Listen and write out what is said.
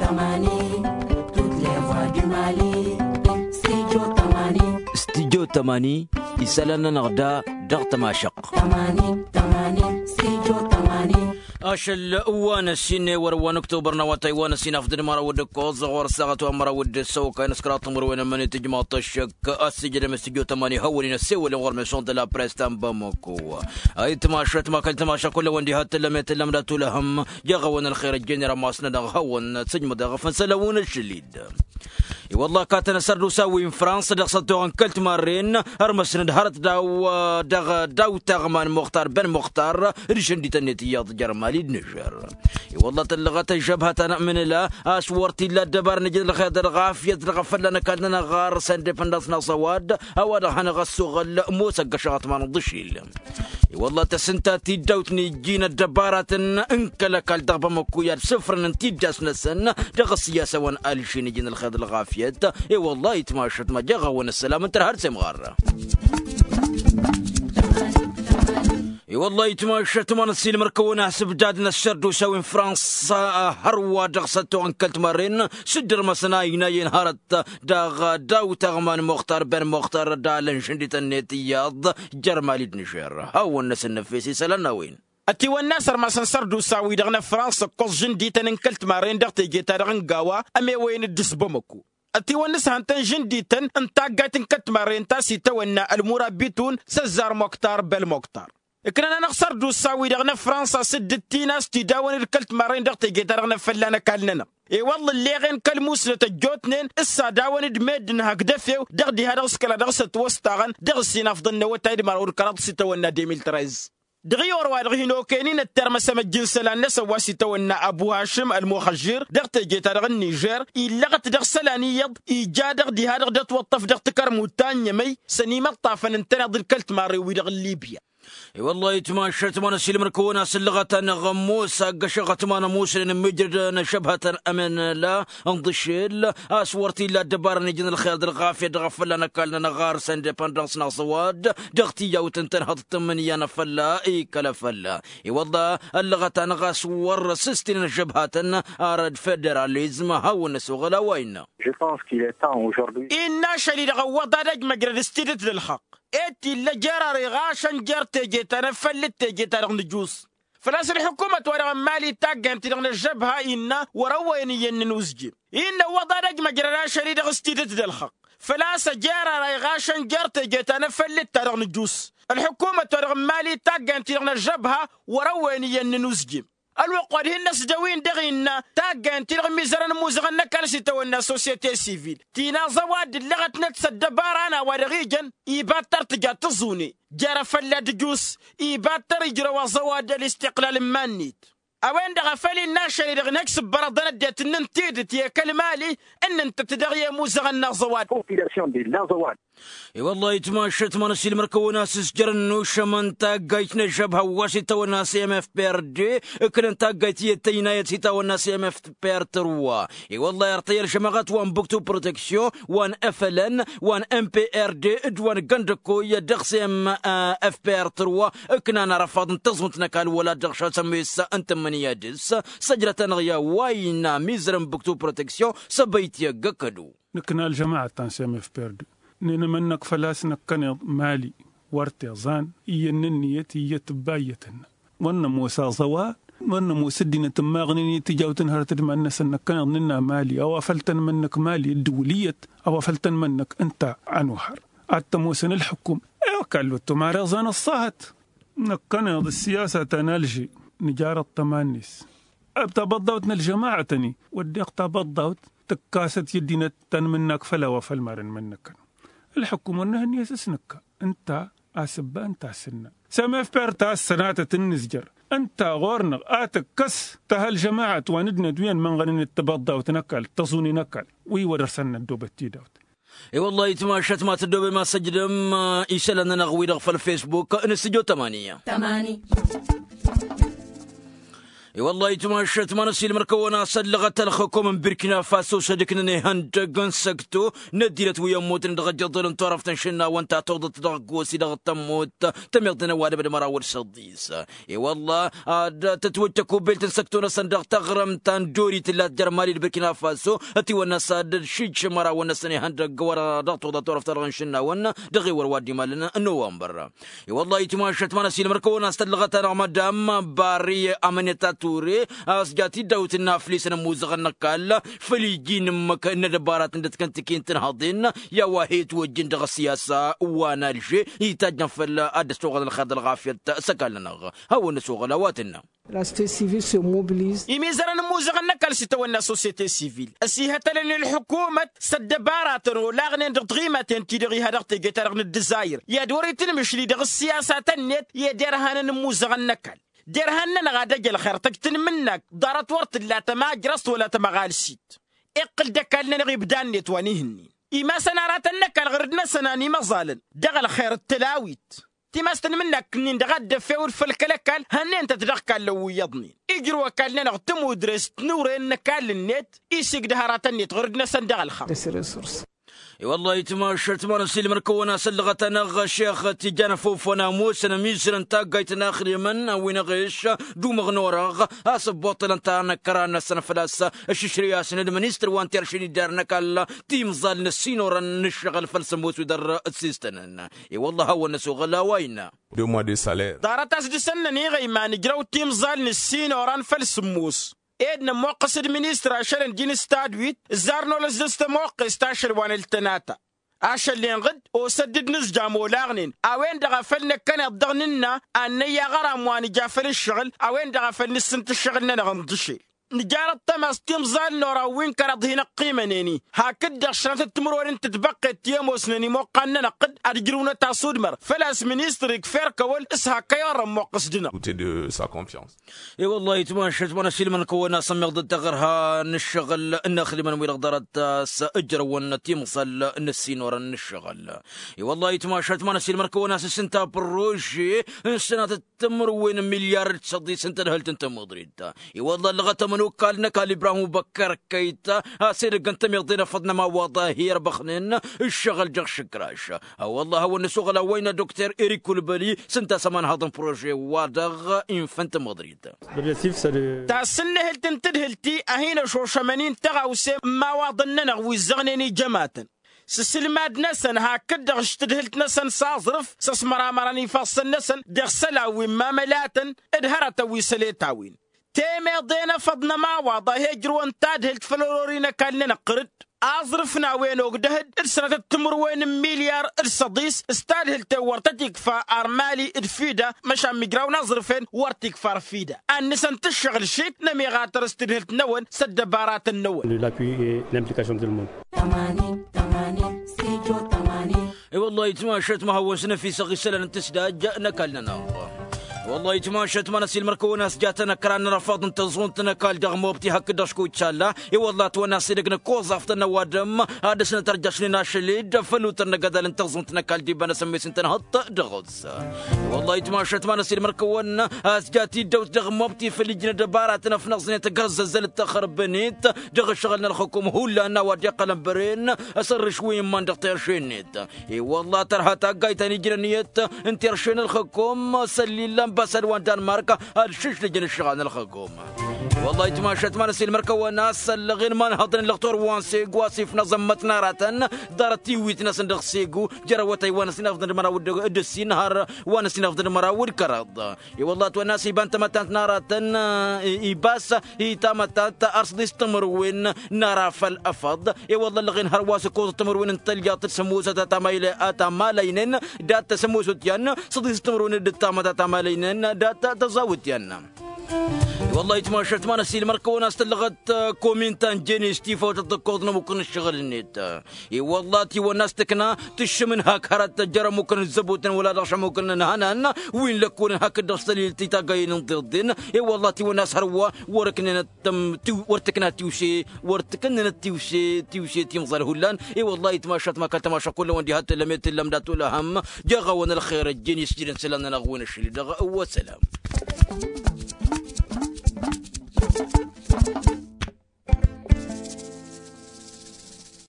Tamani, toutes les voix du Mali. Studio Tamani. Studio Tamani, Isalana Narda, Dartamashak. Tamani, Tamani, Studio Tamani. أشل وانا سيني وروان أكتوبر نواتي وانا سينا أفضل مرة ود كوز غور ساعة ومرة ود السوق كاين سكرات مروين من تجمع طشك السجل مستجو تماني هولين السوي لغور ميسون دلا بريستان باموكو أي تماشت ما كان تماشى كل وندي هات لم يتلم لا تلهم يغون الخير الجنرا ماسنا دغون سجم دغفن سلوون الشليد والله كاتنا سردو ساوي في فرنسا دغسطو عن كلت مارين هرمسن دهرت داو تغمان مختار بن مختار ريشن دي تنيتيات جرمالي نجر والله تلغت جبهة نأمن لا أسورتي لا دبر نجد الخير غافية تغفل لنا كاننا غار سندفندسنا صواد أو دهنا غسوغل موسى قشات ما نضشيل والله تسنتاتي دوتني جينا الدبارات انكلك الدغبة مكويات صفر ننتي جاسنا سن دغسيا سوان ألشين جينا الخير الغافية والله يتماشت ما جغا السلام انت هرسم غار والله يتماشت ما نسيل مركونا حسب جادنا الشرد وسوين فرنسا هروا دغسطو انكلت مارين سدر مسناينا ينهارت داو تغمان مختار بن مختار دالن شندي تنيتياض جرمالي نشير هاو الناس النفيسي سلنا وين أتي والناس ما سنسردو ساوي دغنا فرنسا قص جندي تنكلت مارين دغتي جيتا دغنقاوا أمي وين الدس بمكو أتي والناس هانتن جندي تن انتا قايتن كت مارين تاسي تونا المرابطون سزار مختار بالمختار كنا نخسر دو ساوي دغنا فرنسا سدتي ناس تداون الكلت مارين دغتي جيتا دغنا فلانا كالنا اي والله اللي غين كلموس لتجوتنين اسا داون دميدن هكذا فيو دغدي هذا سكلا دغست وسطاغن دغسينا فضلنا وتايد مارور كرات سيتونا 2013 دغيور وادغينو كاينين الترم سما الجنس الناس واسيتونا ابو هاشم المخجر دغت جيتا دغ النيجر الا غت دغسلانيه ايجا دغدي هذا دغت وطف دغت كرموتان يمي سنيما طافن انتنا الكلت ماري ودغ ليبيا والله يتماشت ما نسيل مركونا سلغة غموسة قشغة ما نموس مجرد نشبهة أمن لا انضشيل أسورتي لا دبار نجن الخير الغافية دغفل لنا كالنا نغار سندبندنس ناصواد دغتي يو تنتنهض التمنية نفلا اي كلفلا والله اللغة نغاس ور سستين الجبهة أرد فيدراليزم هاو نسوغلا وين Je pense qu'il est temps aujourd'hui. إنا شليل غوضا نجم قرد استيدت للحق إتي اللي جرى غاشن جرت جيتنا فلت جيتنا نجوس فلاس الحكومة ورا مالي تاجن تلغن الجبهة إنا وروين ينوزجي إنا وضا نجم قرد شليل استيدت للحق فلاس جرى غاشن جرت جيتنا فلت تلغن نجوس الحكومة ورا مالي تاجن تلغن الجبهة وروين ينوزجي الوقت هنا سجوين دغينا تاجن تلغ ميزران موزغنا كالسي تونا سوسيتي سيفيل تينا زواد اللغة نتسد بارانا ورغيجن يباتر تجا تزوني جرى فلا دجوس يباتر يجرى زواد الاستقلال مانيت اوين دغ فالي الناشا دغ نكسب برضنا ديت ننتيدت يا كلمالي ان انت تدغيا موزغنا زواد Population de l'Azawad. والله يتماشت ما نسيل مركونا سجر النوش من تاقايتنا جبهة واسيتا والناس ام اف بير دي كن تاقايتي التيناية سيتا والناس ام اف بير تروا والله يرطير جماغات وان بوكتو بروتكسيون وان اف ال ان وان ام بي ار دي وان قندكو يدغس ام اف بير تروا كنا نرفض انتظمت نكال ولا دغشا سميسا انت من يادس سجرة نغيا واينا ميزرم بوكتو بروتكسيون سبيت يقكدو نكنا الجماعة تنسيم اف بير دي نينا منك فلاسنا كان مالي ورتي زان يننيتي يتبايتن وانا موسى زواد وانا موسدين تماغني تجاوتن هرتد مع الناس انك كان ننا مالي او افلتن منك مالي الدولية او افلتن منك انت عنوحر حتى موسن الحكم ايوه قالوا تمارا زان الصهت نكنا السياسة تنالجي نجارة تمانيس ابتبضوتنا الجماعة تاني ودي اقتبضوت تكاسة يدينا تن منك فلا وفل مارن منك الحكومة انها يسسنك انت اسبا انت سنة سما في بيرتا السنات تنزجر انت غورنغ اتك كس تهل جماعة واندنا دوين من غنين التبضى وتنكل تصوني نكل ويورسنا الدوبتي دوت اي والله يتماشت ما تدوب ما سجدم يسالنا نغوي في الفيسبوك نستجو 8 Tamani. والله يتماشت ما نسي المركونا سلغت الخكم من بركنا فاسو صدقني هندقن سكتو نديرت ويا موت ندغجض انطرف تنشنا وانت توضت تغقوسي دغ تموت تميضنا وانا بالمراول صديس اي والله تتوتكو بيلت سكتو نسندغ تغرم تندوري تلا جرمالي بركنا فاسو اتي والناس شيج مرا ونسني هندق ورا ضغطو طرف ترغنشنا وانا دغي وروادي مالنا نوامبر اي والله يتماشت ما نسي المركونا سلغت مدام باري امنيتات توري أسجاتي دوتنا فليسنا موزغنا كالا فليجين مكان دبارات ندت كنت كنت هادين يا واحد وجند السياسة وانا الشيء يتاجنا في الدستور الخد الغافية سكالنا هو النسوغ لواتنا. La société civile se mobilise. يميزنا موزغنا كالستوى السوسيتي سيفيل أسيها تلين الحكومة سدبارات ولاغنين دغيمة تدغي هذا تجترغن الدزاير يا دوري تنمشي دغ السياسة النت يا ديرها نموزغنا كال ديرهن غادا جل خير تكتن منك دارت ورت لا تما جرست ولا تما غالسيت اقل دكالنا نغيب داني توانيهني إما سنارات انك غردنا سناني مظالن دغل خير التلاويت تماستن منك نين دغد فور فالكلكال هنين تتدخل لو يضني اجروا كالنا نغتمو درست نورين كال النت يسيق دهارات النت غردنا سندغل خير والله يتماشت ما نسيل مركونا سلغتنا غشيخ تجانا فوفنا موسنا ميسر انتا قايتنا اخري من وين غيش دو مغنورغ اسب بوطل انتا نكرانا سنة فلاسة الششرياسنا المنيستر وان ترشيني دارنا كالا تيم ظال نسينورا نشغل فلسموس ودر السيستن اي والله هو نسوغ لا وين 2 mois de salaire. دارت اسد سنة نيغي ما نجرو تيم ظال نسينورا فلسموس إدنا موقس المينيستر عشان جين استادويت زارنو لزدست موقس تاشر وان التناتا عشان لينغد وسدد نسجا مولاغنين اوين دغفلنا كان يضغننا ان يغرام وان جافل الشغل اوين دغفل نسنت الشغل نغمضشي نجارة تماس تيم زال نورا وين كرض هنا قيمة نيني هكذا شرط التمرور انت تبقى تيموس نيني موقعنا نقد ارجرونا تاسود مر فلاس مينيستريك فير كول اسها كيارا موقس دينا de sa confiance. اي والله يتماشت وانا سيل من كونا سمي ضد غرها نشغل النخل من وين قدرت ساجر ونتيم صل نسينور نشغل اي والله يتماشت وانا سيل من كونا سنتا بروجي سنة التمر وين مليار تصدي سنت دهلت انت مدريد اي والله لغه وكالنا كال إبراهيم بكر كيتا سير قنتم يضينا فضنا ما وظاهير بخنين الشغل جغ شكراش والله هو النسوغ وين دكتور إريك كولبالي سنتا سمان هذا بروجي وادغ إنفنت مدريد تاسن هلتن تدهلتي أهينا شو شمانين تغاوسي ما واضننا ويزغنيني جماتا سلماد نسن هكذا غشتدهلت نسن سازرف سسمرا مراني فاصل نسن دغسلا وما ملاتن ادهرت ويسليتاوين تيمي ضينا فضنا ما واضا هجرو انتاد هلت فلورينا كان لنا قرد أظرفنا وين وقدهد السنة التمر وين مليار الصديس استاد هلت ورتتك فأرمالي الفيدة مشا مقراو نظرفين ورتك فارفيدة النسان تشغل شيك نمي غاتر استدهلت نون سد بارات النون اي والله يتماشت ما هو سنة في صغي سلة تسداد جاءنا كالنا والله يتماشت ما نسي المركونة جاتنا كران رفض انتظون تنكال دغموبتي هك دشكو يتشالا اي والله تونا سيدقنا كوزا فتنا وادم هذا سنة ترجعش لنا شليد فلو تنقدل انتظون تنكال ديبانا سمي سنتنا هط دغوز والله يتماشت ما نسي المركونة جاتي دوت دغموبتي في اللجنة دباراتنا في نغزنة تقرز زلت تخرب بنيت دغ شغلنا الحكومة هولا انا وادي قلم برين اسر شوي من دغتير شينيت اي والله ترها تاقايتاني جرانيت انتير شين الحكومة سلي لم بس الوان دنمارك الشش لجن الشغال الحكومة والله يتماشت ما نسي المركة وناس اللغين ما نهضن الدكتور وانسيق واسيف نظمت نارة دارتي ويتنا صندوق سيقو جروتي ونسي نفضل مراود الدسي نهار ونسي نفضل مراود كرض والله توناس يبان تمتانت نارة يباس يتامتانت أرصد يستمروين نارا فالأفض والله اللغين هرواس كوز تمروين انتلقات سموسة تامالينين دات سموسة تيان صدي يستمرون دتامة تامالينين دات تزاوت يان والله يتماشت ما نسي المركونة استلغت كومنتان جيني ستيفا وتتقوضنا ممكن الشغل النت والله تي والناس تكنا تشمن هاك هرت تجرى ممكن الزبوتن ولا رشا ممكن نهانا وين لكون هاك الدرسليل تيتاقاين ضدين والله تي والناس هروا وركنا ورتكنا تيوشي ورتكنا تيوشي تيمظل هلان والله يتماشت ما كان تماشى كل وندي هات لميت لمدات ولا هم جاغونا الخير الجيني سجلن سلان نغوين الشلي دغ وسلام